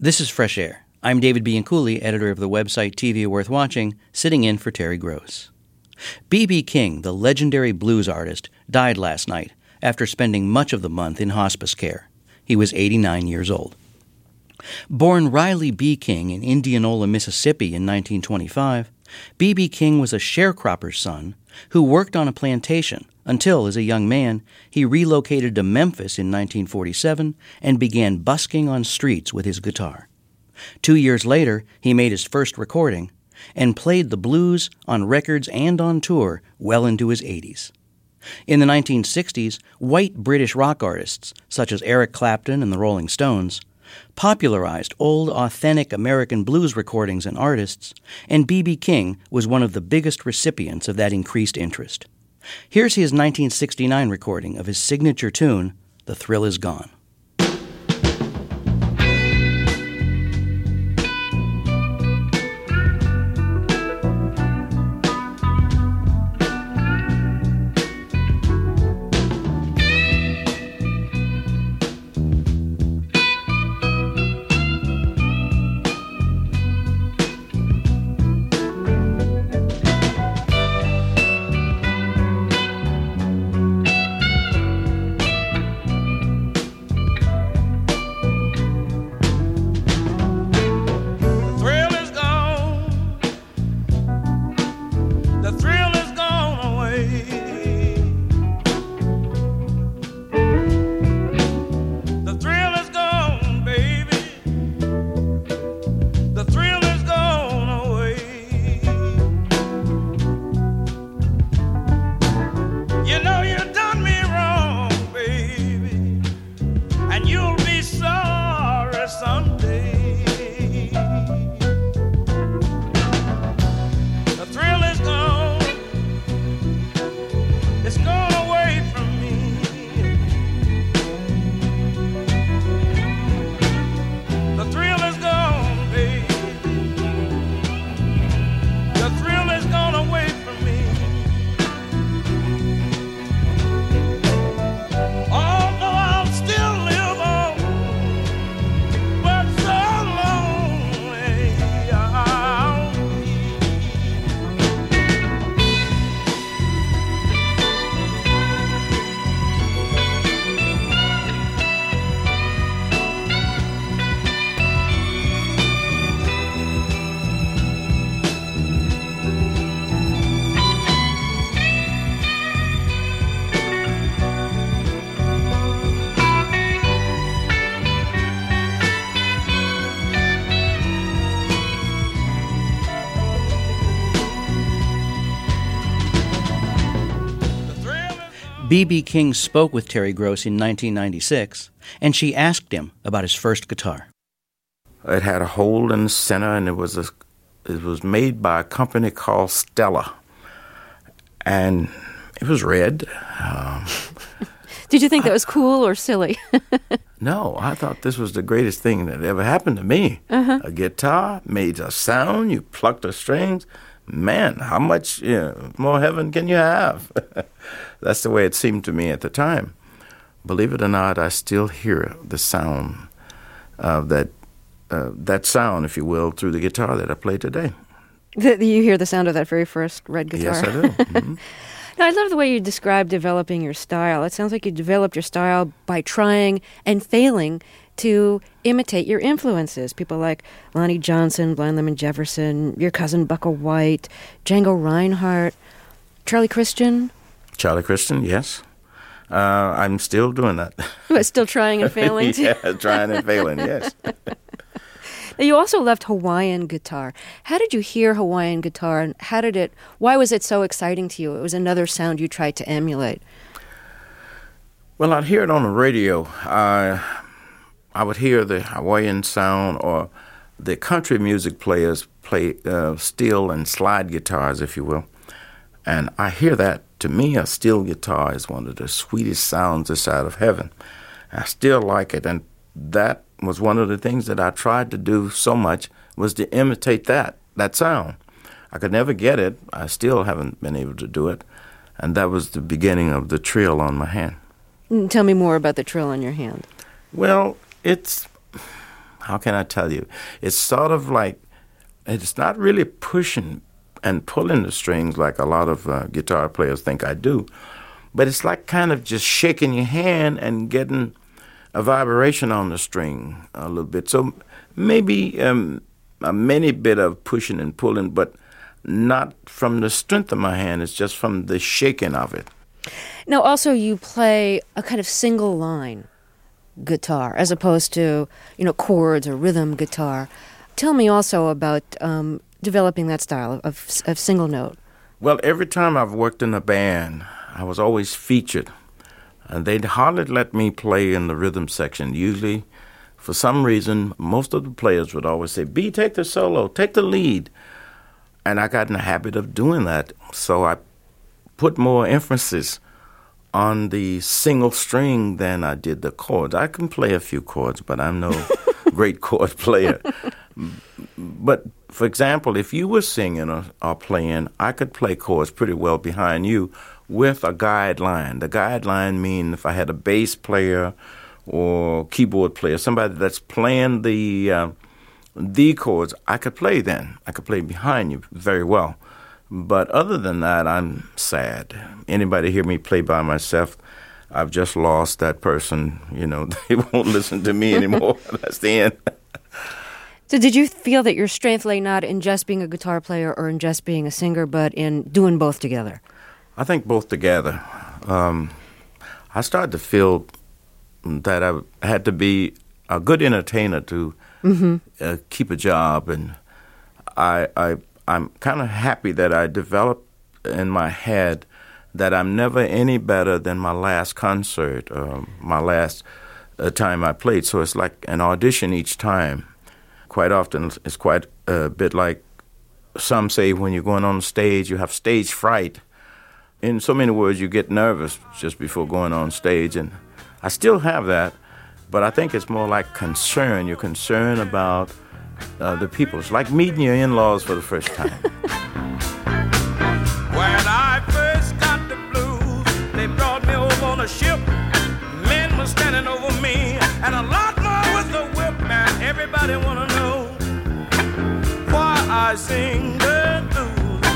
This is Fresh Air. I'm David Bianculli, editor of the website TV Worth Watching, sitting in for Terry Gross. B.B. King, the legendary blues artist, died last night after spending much of the month in hospice care. He was 89 years old. Born Riley B. King in Indianola, Mississippi in 1925, B.B. King was a sharecropper's son who worked on a plantation until, as a young man, he relocated to Memphis in 1947 and began busking on streets with his guitar. 2 years later, he made his first recording and played the blues on records and on tour well into his 80s. In the 1960s, white British rock artists, such as Eric Clapton and the Rolling Stones, popularized old, authentic American blues recordings and artists, and B.B. King was one of the biggest recipients of that increased interest. Here's his 1969 recording of his signature tune, The Thrill Is Gone. B.B. King spoke with Terry Gross in 1996, and she asked him about his first guitar. It had a hole in the center, and it was made by a company called Stella, and it was red. Did you think that was cool or silly? No, I thought this was the greatest thing that ever happened to me. A guitar made a sound, you plucked the strings. Man, how much more heaven can you have? That's the way it seemed to me at the time. Believe it or not, I still hear the sound of that sound, if you will, through the guitar that I play today. You hear the sound of that very first red guitar? Yes, I do. Mm-hmm. Now, I love the way you describe developing your style. It sounds like you developed your style by trying and failing to imitate your influences. People like Lonnie Johnson, Blind Lemon Jefferson, your cousin Bucka White, Django Reinhardt, Charlie Christian. Charlie Christian, yes. I'm still doing that. But still trying and failing? Yeah, trying and failing, yes. Now, you also left Hawaiian guitar. How did you hear Hawaiian guitar, and why was it so exciting to you? It was another sound you tried to emulate. Well, I'd hear it on the radio. I would hear the Hawaiian sound, or the country music players play steel and slide guitars, if you will. And I hear that. To me, a steel guitar is one of the sweetest sounds this side of heaven. I still like it, and that was one of the things that I tried to do so much, was to imitate that sound. I could never get it. I still haven't been able to do it. And that was the beginning of the trill on my hand. Tell me more about the trill on your hand. Well, it's how can I tell you? It's sort of like, it's not really pushing and pulling the strings like a lot of guitar players think I do, but it's like kind of just shaking your hand and getting a vibration on the string a little bit. So maybe a mini bit of pushing and pulling, but not from the strength of my hand. It's just from the shaking of it. Now, also, you play a kind of single line guitar as opposed to, chords or rhythm guitar. Tell me also about developing that style of single note. Well, every time I've worked in a band, I was always featured. And they'd hardly let me play in the rhythm section. Usually, for some reason, most of the players would always say, B, take the solo, take the lead. And I got in the habit of doing that. So I put more emphasis on the single string than I did the chords. I can play a few chords, but I'm no great chord player. But, for example, if you were singing or playing, I could play chords pretty well behind you with a guideline. The guideline means if I had a bass player or keyboard player, somebody that's playing the chords, I could play then. I could play behind you very well. But other than that, I'm sad. Anybody hear me play by myself, I've just lost that person. They won't listen to me anymore. That's the end. So did you feel that your strength lay not in just being a guitar player or in just being a singer, but in doing both together? I think both together. I started to feel that I had to be a good entertainer to keep a job, and I'm kind of happy that I developed in my head that I'm never any better than my last concert, my last time I played. So it's like an audition each time. Quite often, it's quite a bit like some say when you're going on stage, you have stage fright. In so many words, you get nervous just before going on stage, and I still have that, but I think it's more like concern. You're concerned about the people. It's like meeting your in-laws for the first time. When I first got the blues, they brought me over on a ship. Men were standing over me, and a lot more was the whip, man. Everybody wanna know why I sing the blues.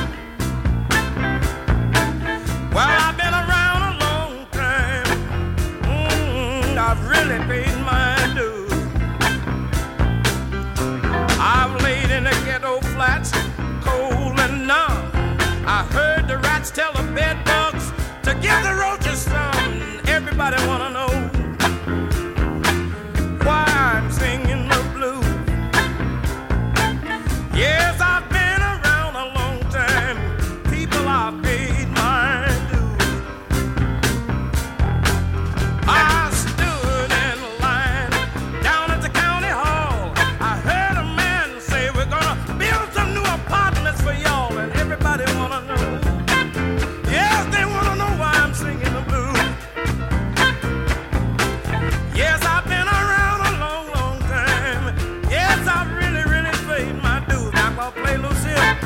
Well, I've been around a long time. I've really paid my dues. I've laid in the ghetto flats, cold and numb. I heard the rats tell the bed bugs to give the roaches some. Everybody wanna know why I'm singing the blues. Yes, I've been around a long time. People, I've paid my dues. I stood in line down at the county hall. I heard a man say, we're gonna build some new apartments for y'all, and everybody wanna know. Yes, they wanna know why I'm singing the blues. Yes, I've been around a long, long time. Yes, I've really, really paid my dues. Now I'm gonna play Lucille.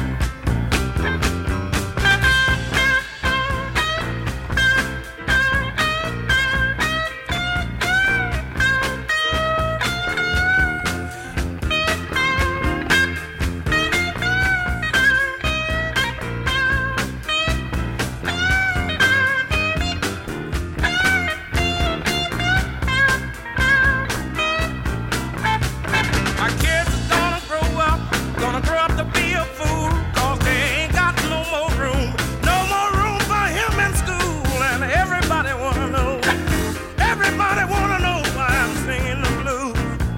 My kids are gonna grow up to be a fool, 'cause they ain't got no more room for him in school, and everybody wanna know why I'm singing the blues.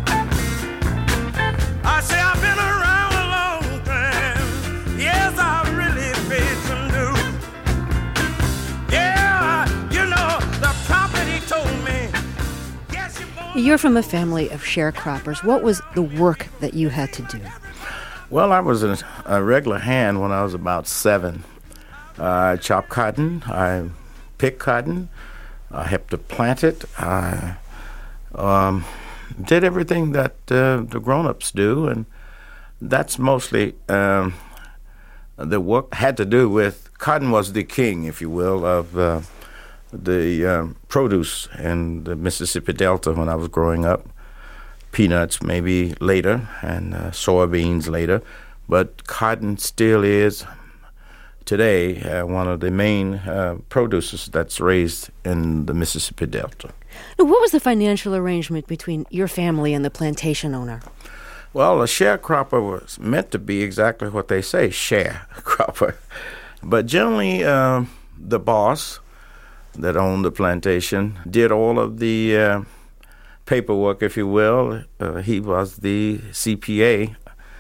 I say I've been around a long time, yes, I've really paid some dues. Yeah, the prophet, he told me, yes, you're born. You're from a family of sharecroppers. What was the work that you had to do? Well, I was a regular hand when I was about 7. I chopped cotton, I picked cotton, I helped to plant it. I did everything that the grown-ups do, and that's mostly the work had to do with cotton. Was the king, if you will, of the produce in the Mississippi Delta when I was growing up. peanuts maybe later, and soybeans later. But cotton still is today one of the main producers that's raised in the Mississippi Delta. Now, what was the financial arrangement between your family and the plantation owner? Well, a sharecropper was meant to be exactly what they say, sharecropper. But generally, the boss that owned the plantation did all of the paperwork, if you will. He was the CPA.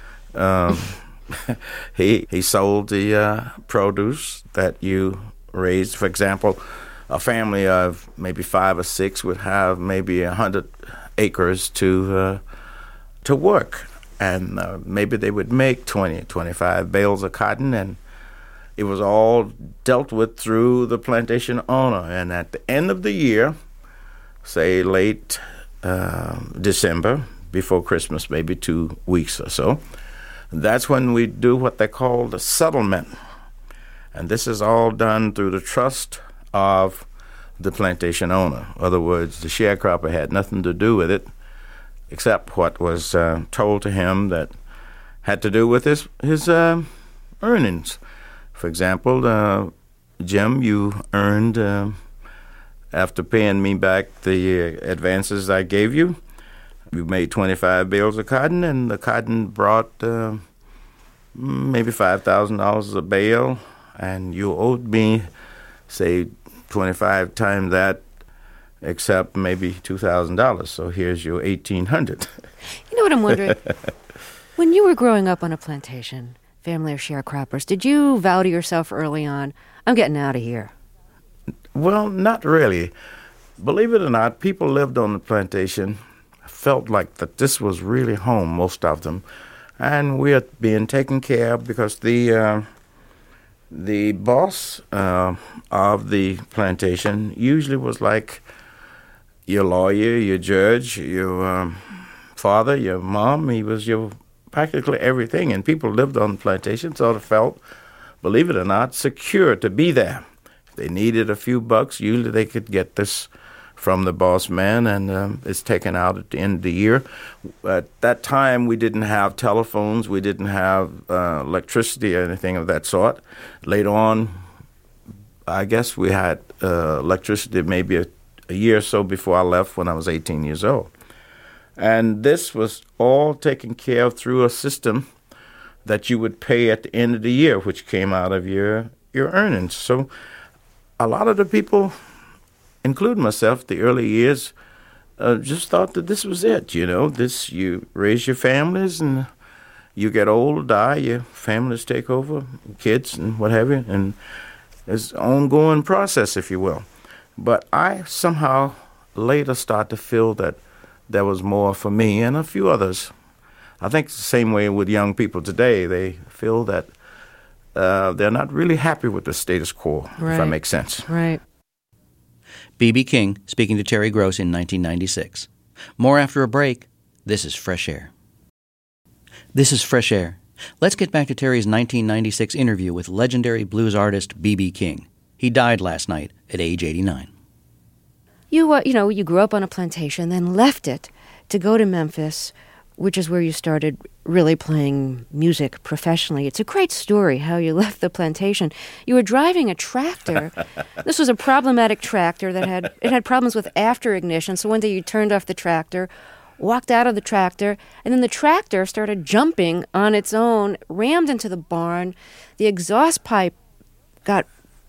He sold the produce that you raised. For example, a family of maybe 5 or 6 would have maybe 100 acres to work, and maybe they would make 20, 25 bales of cotton, and it was all dealt with through the plantation owner. And at the end of the year, say late December, before Christmas, maybe 2 weeks or so, that's when we do what they call the settlement. And this is all done through the trust of the plantation owner. In other words, the sharecropper had nothing to do with it except what was told to him that had to do with his earnings. For example, Jim, you earned, after paying me back the advances I gave you, you made 25 bales of cotton, and the cotton brought maybe $5,000 a bale, and you owed me, say, 25 times that, except maybe $2,000. So here's your $1,800. You know what I'm wondering? When you were growing up on a plantation, family of sharecroppers, did you vow to yourself early on, I'm getting out of here? Well, not really. Believe it or not, people lived on the plantation, felt like that this was really home, most of them, and we are being taken care of because the boss of the plantation usually was like your lawyer, your judge, your father, your mom. He was your practically everything, and people lived on the plantation, sort of felt, believe it or not, secure to be there. If they needed a few bucks, usually they could get this from the boss man, and it's taken out at the end of the year. At that time, we didn't have telephones, we didn't have electricity or anything of that sort. Later on, I guess we had electricity maybe a year or so before I left when I was 18 years old. And this was all taken care of through a system that you would pay at the end of the year, which came out of your earnings. So a lot of the people, including myself, the early years, just thought that this was it, This, you raise your families, and you get old, die, your families take over, kids and what have you, and it's an ongoing process, if you will. But I somehow later started to feel that there was more for me and a few others. I think it's the same way with young people today. They feel that they're not really happy with the status quo, right, if that makes sense. Right. B.B. King speaking to Terry Gross in 1996. More after a break. This is Fresh Air. This is Fresh Air. Let's get back to Terry's 1996 interview with legendary blues artist B.B. King. He died last night at age 89. You grew up on a plantation, then left it to go to Memphis, which is where you started really playing music professionally. It's a great story how you left the plantation. You were driving a tractor. This was a problematic tractor that had problems with after ignition. So one day you turned off the tractor, walked out of the tractor, and then the tractor started jumping on its own, rammed into the barn. The exhaust pipe got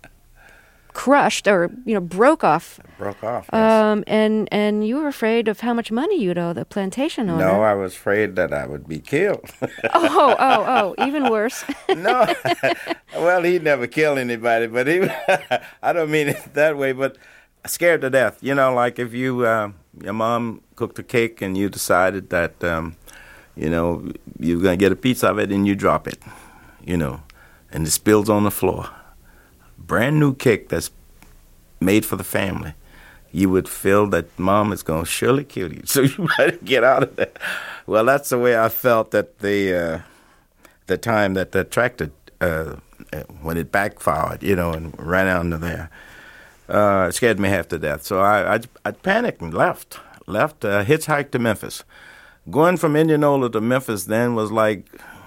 crushed or broke off. Yes. And you were afraid of how much money you'd owe the plantation owner. No, I was afraid that I would be killed. Oh, even worse. No, well, he never killed anybody, but I don't mean it that way, but scared to death. Like if your mom cooked a cake and you decided that, you're going to get a piece of it and you drop it, and it spills on the floor. Brand new cake that's made for the family. You would feel that mom is going to surely kill you, so you better get out of there. Well, that's the way I felt at the time that the tractor, when it backfired, and ran under there. It scared me half to death. So I panicked and left, hitchhiked to Memphis. going from Indianola to Memphis then was like,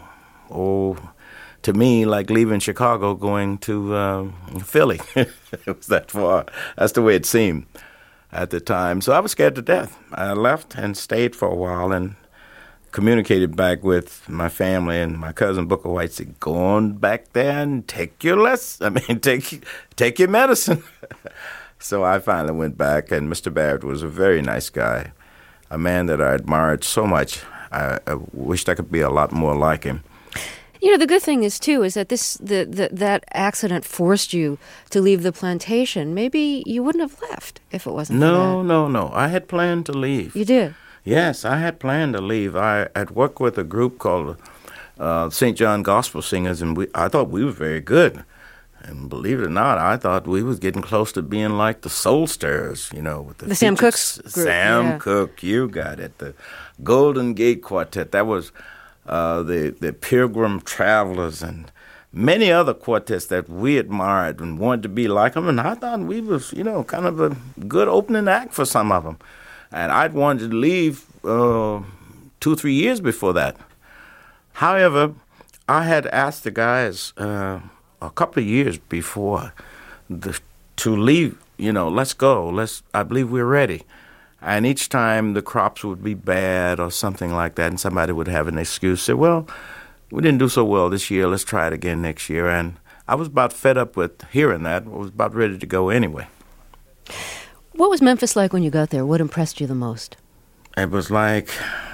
to me, like leaving Chicago going to Philly. It was that far. That's the way it seemed at the time. So I was scared to death. I left and stayed for a while and communicated back with my family, and my cousin Booker White said, go on back there and take your take your medicine. So I finally went back, and Mr. Barrett was a very nice guy, a man that I admired so much. I wished I could be a lot more like him. You know, the good thing is, too, is that that accident forced you to leave the plantation. Maybe you wouldn't have left if it wasn't for that. No. I had planned to leave. You did? Yes, I had planned to leave. I had worked with a group called St. John Gospel Singers, and I thought we were very good. And believe it or not, I thought we was getting close to being like the Soul Stirrers, with the Sam Cooke's group. Sam Cooke, you got it. The Golden Gate Quartet. That was the Pilgrim Travelers and many other quartets that we admired and wanted to be like them. And I thought we was, kind of a good opening act for some of them. And I'd wanted to leave 2-3 years before that. However, I had asked the guys a couple of years before to leave, let's go. I believe we're ready. And each time the crops would be bad or something like that, and somebody would have an excuse, say, well, we didn't do so well this year, let's try it again next year. And I was about fed up with hearing that. I was about ready to go anyway. What was Memphis like when you got there? What impressed you the most? It was like,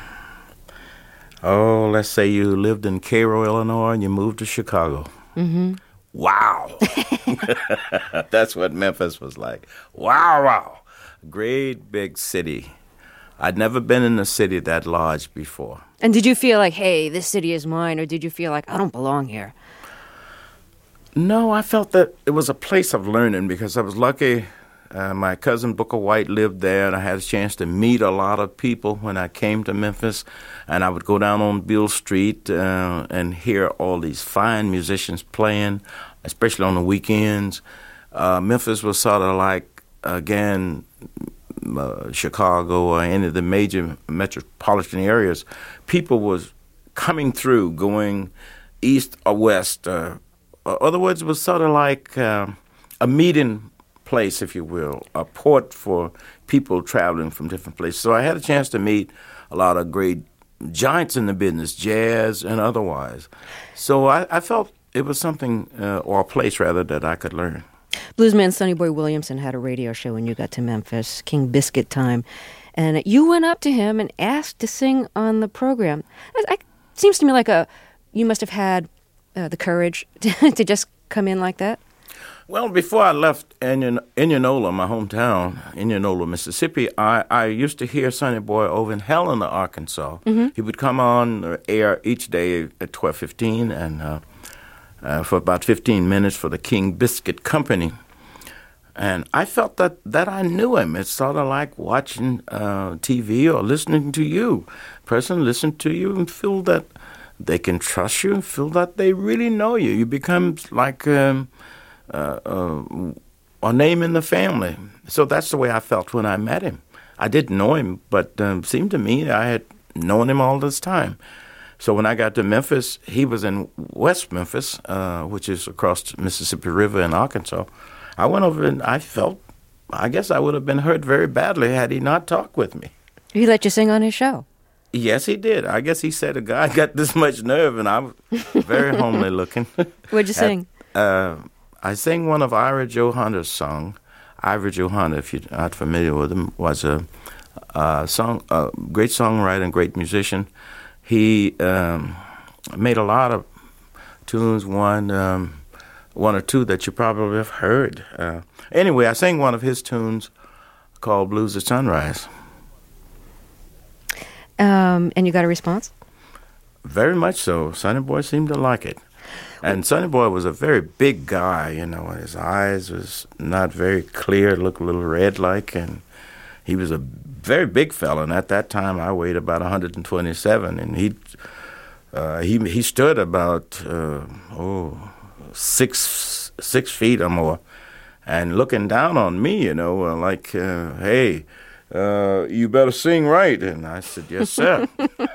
let's say you lived in Cairo, Illinois, and you moved to Chicago. Mm-hmm. Wow. That's what Memphis was like. Wow. Great big city. I'd never been in a city that large before. And did you feel like, hey, this city is mine, or did you feel like, I don't belong here? No, I felt that it was a place of learning because I was lucky. My cousin Booker White lived there, and I had a chance to meet a lot of people when I came to Memphis. And I would go down on Beale Street and hear all these fine musicians playing, especially on the weekends. Memphis was sort of like, again, Chicago or any of the major metropolitan areas. People was coming through, going east or west. In other words, it was sort of like a meeting place, if you will, a port for people traveling from different places. So I had a chance to meet a lot of great giants in the business, jazz and otherwise. So I felt it was something, or a place rather, that I could learn. Bluesman Sonny Boy Williamson had a radio show when you got to Memphis, King Biscuit Time, and you went up to him and asked to sing on the program. It seems to me like you must have had the courage to just come in like that. Well, before I left Indianola, my hometown, Indianola, Mississippi, I used to hear Sonny Boy over in Helena, Arkansas. Mm-hmm. He would come on the air each day at 12:15 and for about 15 minutes for the King Biscuit Company. And I felt that I knew him. It's sort of like watching TV or listening to you. A person listen to you and feel that they can trust you and feel that they really know you. You become like a name in the family. So that's the way I felt when I met him. I didn't know him, but it seemed to me I had known him all this time. So when I got to Memphis, he was in West Memphis, which is across the Mississippi River in Arkansas. I went over and I guess I would have been hurt very badly had he not talked with me. He let you sing on his show? Yes, he did. I guess he said a guy got this much nerve, and I was very homely looking. What'd you sing? I sang one of Ira Joe Hunter's songs. Ira Joe Hunter, if you're not familiar with him, was a great songwriter and great musician. He made a lot of tunes, one or two that you probably have heard. Anyway, I sang one of his tunes called Blues at Sunrise. And you got a response? Very much so. Sonny Boy seemed to like it. And Sonny Boy was a very big guy, his eyes was not very clear, looked a little red-like, and he was a very big fella. And at that time, I weighed about 127, and he stood about 6 feet or more, and looking down on me, like, hey, You better sing right. And I said, yes, sir.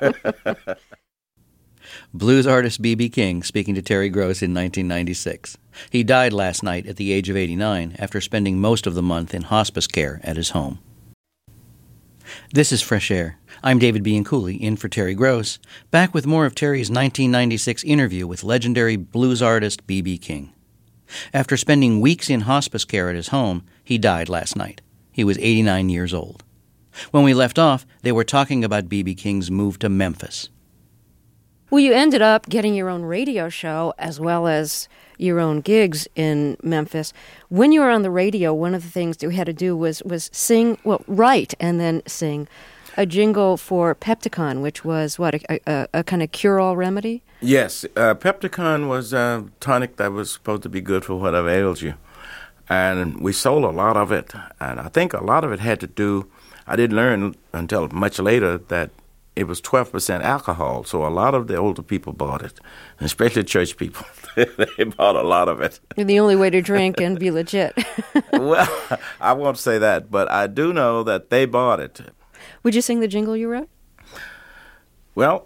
Blues artist B.B. King speaking to Terry Gross in 1996. He died last night at the age of 89 after spending most of the month in hospice care at his home. This is Fresh Air. I'm David Bianculli, in for Terry Gross, back with more of Terry's 1996 interview with legendary blues artist B.B. King. After spending weeks in hospice care at his home, he died last night. He was 89 years old. When we left off, they were talking about B.B. King's move to Memphis. Well, you ended up getting your own radio show as well as your own gigs in Memphis. When you were on the radio, one of the things that we had to do was write and then sing a jingle for Pepticon, which was, a kind of cure-all remedy? Yes. Pepticon was a tonic that was supposed to be good for whatever ails you. And we sold a lot of it. And I think a lot of it had to do, I didn't learn until much later that it was 12% alcohol, so a lot of the older people bought it, especially church people. They bought a lot of it. The only way to drink and be legit. Well, I won't say that, but I do know that they bought it. Would you sing the jingle you wrote? Well,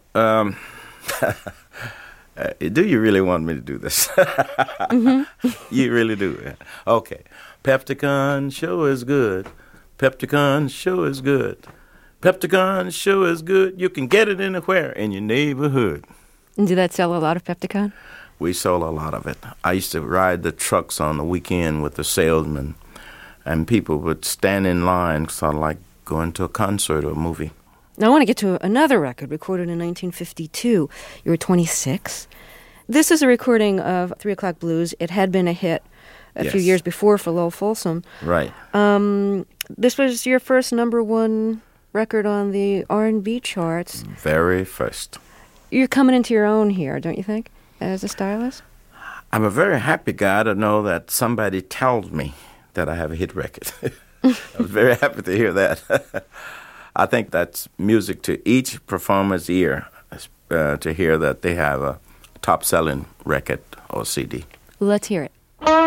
do you really want me to do this? Mm-hmm. You really do. Okay. Pepticon sure is good. Pepticon sure is good. Pepticon sure is good. You can get it anywhere in your neighborhood. And did that sell a lot of Pepticon? We sold a lot of it. I used to ride the trucks on the weekend with the salesman, and people would stand in line, sort of like going to a concert or a movie. Now I want to get to another record recorded in 1952. You were 26. This is a recording of 3 O'Clock Blues. It had been a hit a few years before for Lowell Fulsom. Right. This was your first number one record on the R&B charts. Very first. You're coming into your own here, don't you think, as a stylist? I'm a very happy guy to know that somebody tells me that I have a hit record. I was very happy to hear that. I think that's music to each performer's ear, to hear that they have a top-selling record or CD. Let's hear it.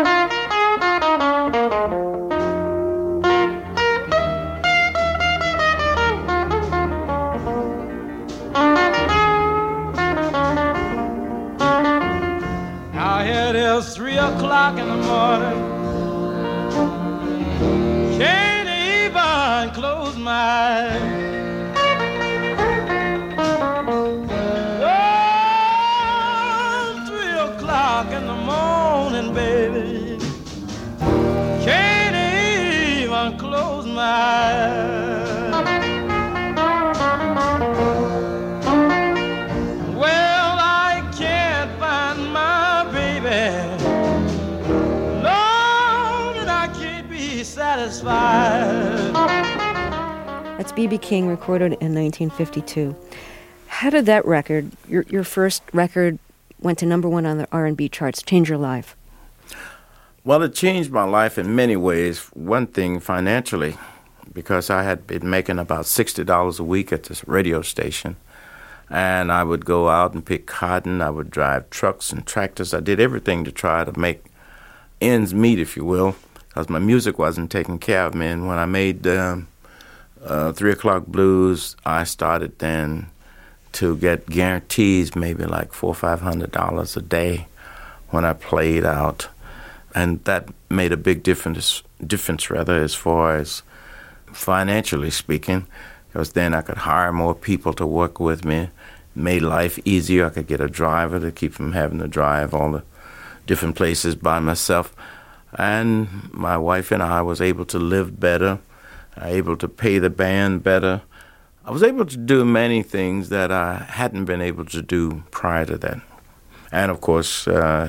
It's 3 o'clock in the morning. Can't even close my eyes. Oh, 3 o'clock in the morning, baby. Can't even close my eyes. Well, I can't find my baby. Satisfied. That's B.B. King, recorded in 1952. How did that record, your first record, went to number one on the R&B charts, change your life? Well, it changed my life in many ways. One thing, financially, because I had been making about $60 a week at this radio station. And I would go out and pick cotton. I would drive trucks and tractors. I did everything to try to make ends meet, if you will, because my music wasn't taking care of me. And when I made 3 O'Clock Blues, I started then to get guarantees, maybe like $400 or $500 a day when I played out. And that made a big difference as far as financially speaking, because then I could hire more people to work with me, made life easier. I could get a driver to keep from having to drive all the different places by myself. And my wife and I was able to live better, able to pay the band better. I was able to do many things that I hadn't been able to do prior to that. And, of course,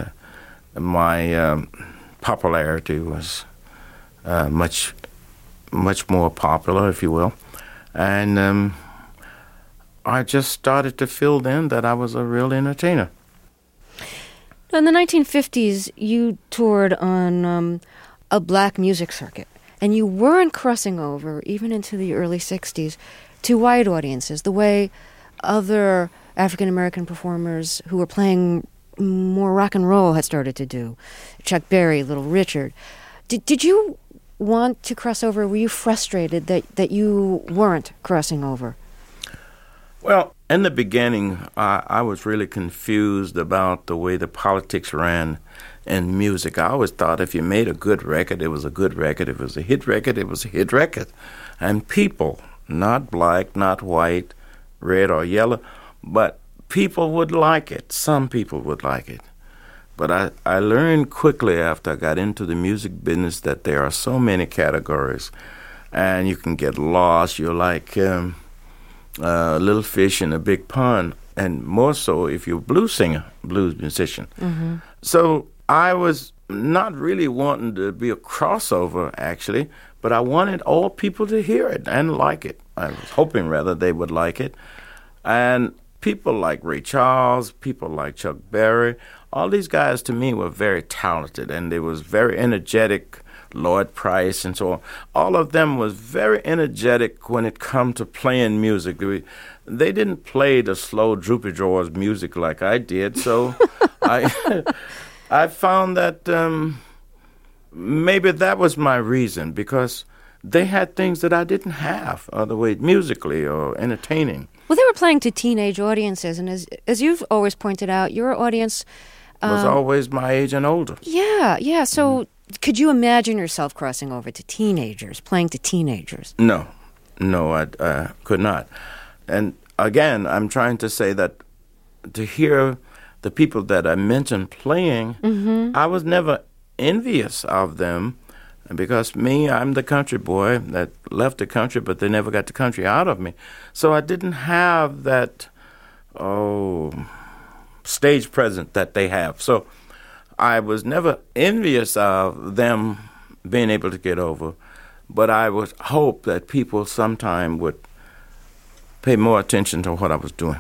my popularity was much more popular, if you will. And I just started to feel then that I was a real entertainer. In the 1950s, you toured on a black music circuit, and you weren't crossing over, even into the early 60s, to white audiences, the way other African-American performers who were playing more rock and roll had started to do. Chuck Berry, Little Richard. Did you want to cross over? Were you frustrated that you weren't crossing over? Well, in the beginning, I was really confused about the way the politics ran in music. I always thought if you made a good record, it was a good record. If it was a hit record, it was a hit record. And people, not black, not white, red or yellow, but people would like it. Some people would like it. But I learned quickly after I got into the music business that there are so many categories, and you can get lost. You're like a little fish in a big pond, and more so if you're a blues singer, blues musician. Mm-hmm. So I was not really wanting to be a crossover, actually, but I wanted all people to hear it and like it. I was hoping, rather, they would like it. And people like Ray Charles, people like Chuck Berry, all these guys to me were very talented, and they was very energetic. Lloyd Price and so on. All of them was very energetic when it come to playing music. They didn't play the slow droopy drawers music like I did, so I found that maybe that was my reason, because they had things that I didn't have other way, musically or entertaining. Well, they were playing to teenage audiences, and as you've always pointed out, your audience was always my age and older. Yeah. So could you imagine yourself crossing over to teenagers, playing to teenagers? No, I could not. And again, I'm trying to say that to hear the people that I mentioned playing, mm-hmm. I was never envious of them, because I'm the country boy that left the country, but they never got the country out of me. So I didn't have that, stage presence that they have. So I was never envious of them being able to get over, but I would hope that people sometime would pay more attention to what I was doing.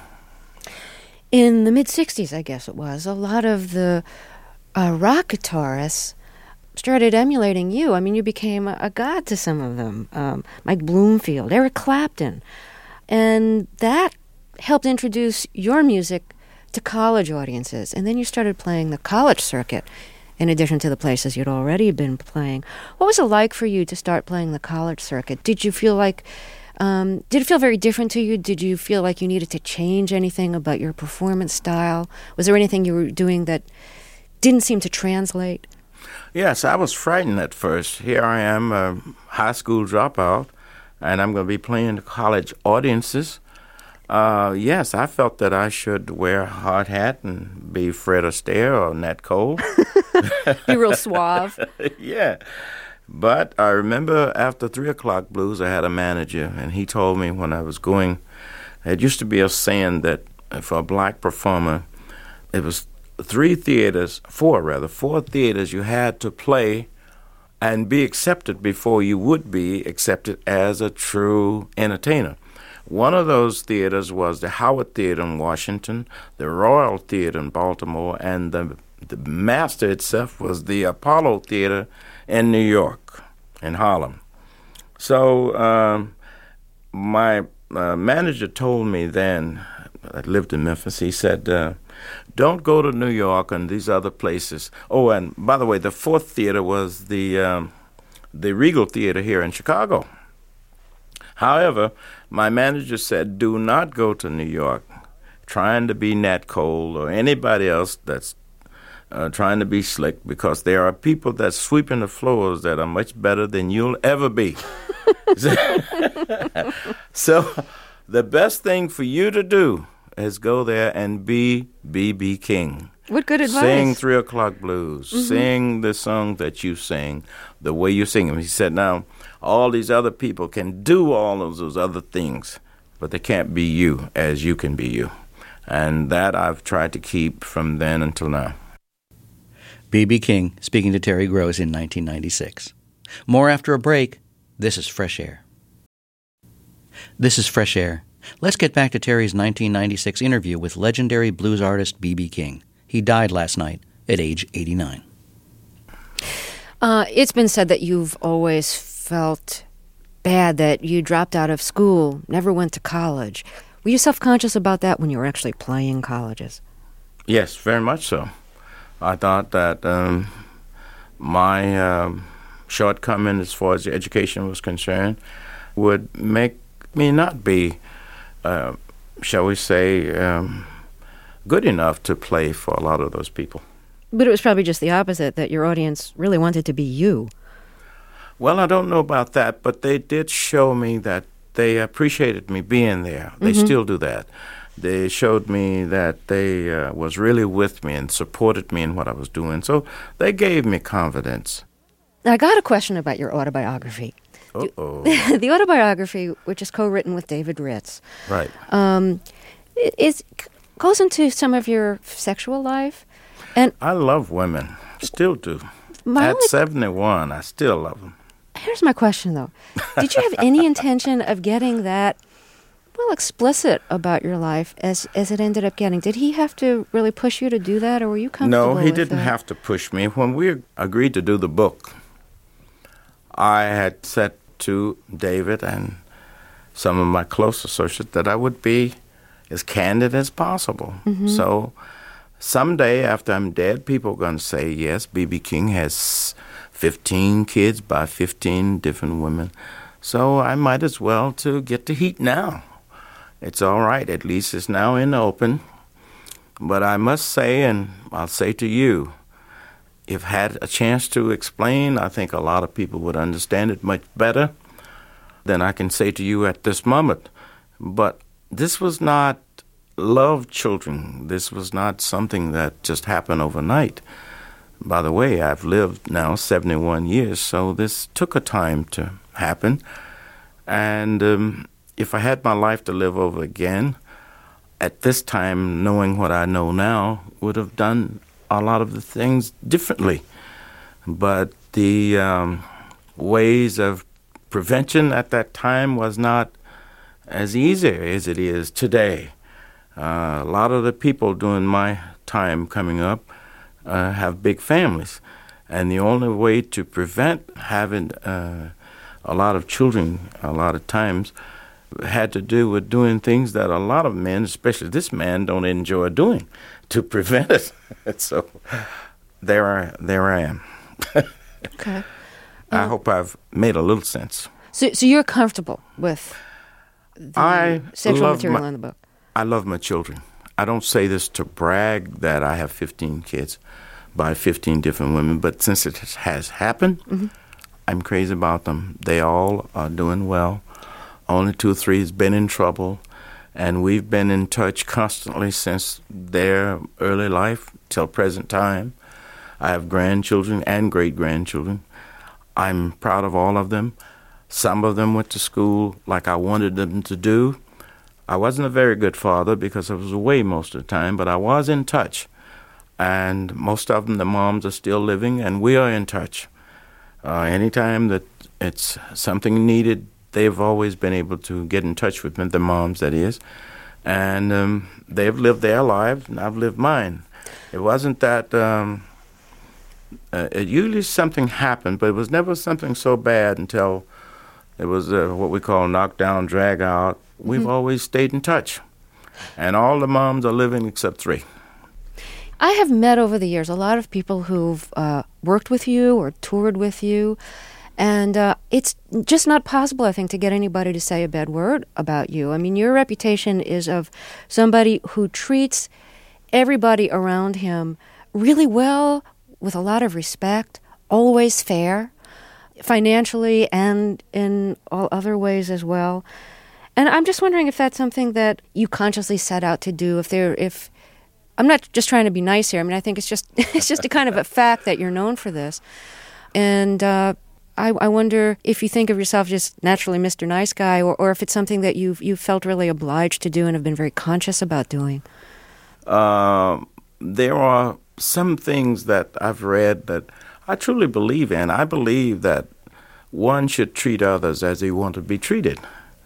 In the mid-'60s, I guess it was, a lot of the rock guitarists started emulating you. I mean, you became a god to some of them. Mike Bloomfield, Eric Clapton. And that helped introduce your music to college audiences. And then you started playing the college circuit in addition to the places you'd already been playing. What was it like for you to start playing the college circuit? Did you feel like, did it feel very different to you? Did you feel like you needed to change anything about your performance style? Was there anything you were doing that didn't seem to translate? Yes, I was frightened at first. Here I am, a high school dropout, and I'm going to be playing to college audiences. Yes, I felt that I should wear a hard hat and be Fred Astaire or Nat Cole. Be real suave. Yeah. But I remember after 3 o'clock blues, I had a manager, and he told me when I was going, it used to be a saying that for a black performer, it was 4 theaters you had to play and be accepted before you would be accepted as a true entertainer. One of those theaters was the Howard Theater in Washington, the Royal Theater in Baltimore, and the master itself was the Apollo Theater in New York, in Harlem. So my manager told me then, I lived in Memphis, he said, don't go to New York and these other places. Oh, and by the way, the 4th theater was the Regal Theater here in Chicago. However, my manager said, do not go to New York trying to be Nat Cole or anybody else that's trying to be slick, because there are people that's sweeping the floors that are much better than you'll ever be. So the best thing for you to do is go there and be B.B. King. What good advice. Sing 3 o'clock blues. Mm-hmm. Sing the song that you sing, the way you sing them. He said, now, all these other people can do all of those other things, but they can't be you as you can be you. And that I've tried to keep from then until now. B.B. King speaking to Terry Gross in 1996. More after a break. This is Fresh Air. This is Fresh Air. Let's get back to Terry's 1996 interview with legendary blues artist B.B. King. He died last night at age 89. It's been said that you've always felt bad that you dropped out of school, never went to college. Were you self-conscious about that when you were actually playing colleges? Yes, very much so. I thought that my shortcoming as far as education was concerned would make me not be, shall we say, good enough to play for a lot of those people. But it was probably just the opposite, that your audience really wanted to be you. Well, I don't know about that, but they did show me that they appreciated me being there. They still do that. They showed me that they was really with me and supported me in what I was doing. So they gave me confidence. Now, I got a question about your autobiography. Uh-oh. The autobiography, which is co-written with David Ritz, Right. Goes into some of your sexual life. And I love women. Still do. At 71, I still love them. Here's my question, though. Did you have any intention of getting that, well, explicit about your life as it ended up getting? Did he have to really push you to do that, or were you comfortable No, he with didn't that? have to push me. When we agreed to do the book, I had said to David and some of my close associates that I would be as candid as possible. So someday after I'm dead, people are going to say, yes, B.B. King has 15 kids by 15 different women. So I might as well to get the heat now. It's all right. At least it's now in the open. But I must say, and I'll say to you, if had a chance to explain, I think a lot of people would understand it much better than I can say to you at this moment. But this was not love children. This was not something that just happened overnight. By the way, I've lived now 71 years, so this took a time to happen. And if I had my life to live over again, at this time, knowing what I know now, would have done a lot of the things differently. But the ways of prevention at that time was not as easy as it is today. A lot of the people during my time coming up have big families, and the only way to prevent having a lot of children a lot of times had to do with doing things that a lot of men, especially this man, don't enjoy doing to prevent it. So there I am. Okay. I hope I've made a little sense. So you're comfortable with the sexual material in the book? I love my children. I don't say this to brag that I have 15 kids by 15 different women, but since it has happened, I'm crazy about them. They all are doing well. Only 2 or 3 has been in trouble, and we've been in touch constantly since their early life till present time. I have grandchildren and great-grandchildren. I'm proud of all of them. Some of them went to school like I wanted them to do. I wasn't a very good father because I was away most of the time, but I was in touch. And most of them, the moms are still living, and we are in touch. Anytime that it's something needed, they've always been able to get in touch with me, the moms, that is. And they've lived their lives, and I've lived mine. It wasn't that usually something happened, but it was never something so bad until it was what we call knockdown, drag out. We've always stayed in touch. And all the moms are living except 3. I have met over the years a lot of people who've worked with you or toured with you, and it's just not possible, I think, to get anybody to say a bad word about you. I mean, your reputation is of somebody who treats everybody around him really well, with a lot of respect, always fair, financially and in all other ways as well. And I'm just wondering if that's something that you consciously set out to do. If I'm not just trying to be nice here. I mean, I think it's just a kind of a fact that you're known for this. And I wonder if you think of yourself just naturally Mr. Nice Guy, or if it's something that you've felt really obliged to do and have been very conscious about doing. There are some things that I've read that I truly believe in. I believe that one should treat others as they want to be treated.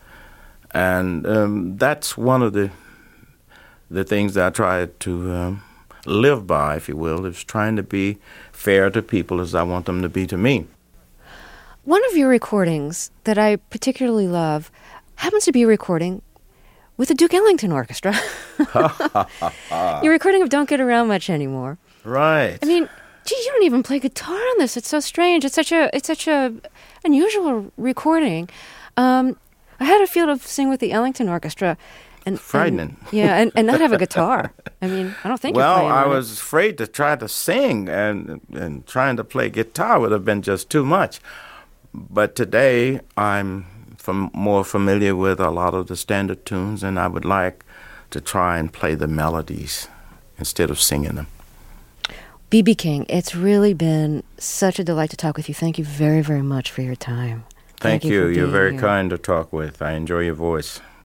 And that's one of the things that I try to live by, if you will, is trying to be fair to people as I want them to be to me. One of your recordings that I particularly love happens to be a recording with the Duke Ellington Orchestra. Your recording of Don't Get Around Much Anymore. Right. I mean, Gee, you don't even play guitar on this. It's so strange. It's such a unusual recording. I had a feel to sing with the Ellington Orchestra. And, Frightening. And not have a guitar. I mean, I don't think you're Well, playing I on it. was afraid to try to sing, and trying to play guitar would have been just too much. But today, I'm more familiar with a lot of the standard tunes, and I would like to try and play the melodies instead of singing them. B.B. King, it's really been such a delight to talk with you. Thank you very, very much for your time. Thank you. for You're being very here. kind to talk with. I enjoy your voice.